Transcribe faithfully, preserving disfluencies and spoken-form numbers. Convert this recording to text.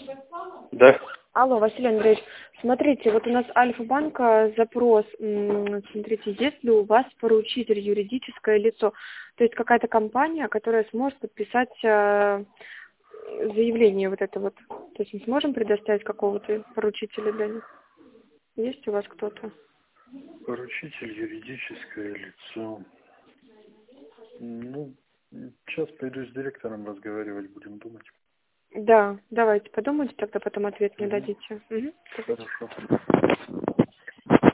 Да. Алло, Василий Андреевич, смотрите, вот у нас Альфа-банка запрос, м, смотрите, есть ли у вас поручитель, юридическое лицо, то есть какая-то компания, которая сможет подписать э, заявление вот это вот, то есть мы сможем предоставить какого-то поручителя для них? Есть у вас кто-то? Поручитель, юридическое лицо. Ну, сейчас пойду с директором разговаривать, будем думать. Да, давайте подумайте, тогда потом ответ мне Угу. дадите. Угу. Хорошо.